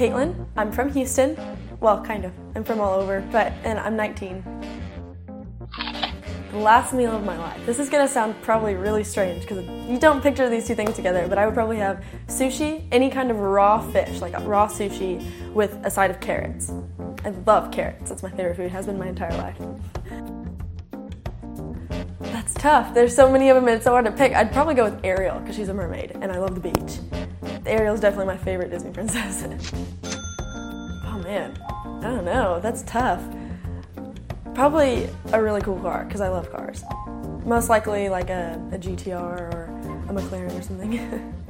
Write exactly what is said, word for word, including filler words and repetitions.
Caitlin. I'm from Houston. Well, kind of. I'm from all over, but and I'm nineteen. The last meal of my life. This is gonna sound probably really strange because you don't picture these two things together, but I would probably have sushi, any kind of raw fish, like raw sushi with a side of carrots. I love carrots. That's my favorite food. Has been my entire life. That's tough. There's so many of them and it's so hard to pick. I'd probably go with Ariel because she's a mermaid and I love the beach. Ariel's definitely my favorite Disney princess. Oh man, I don't know. That's tough. Probably a really cool car, because I love cars. Most likely like a, a G T R or a McLaren or something.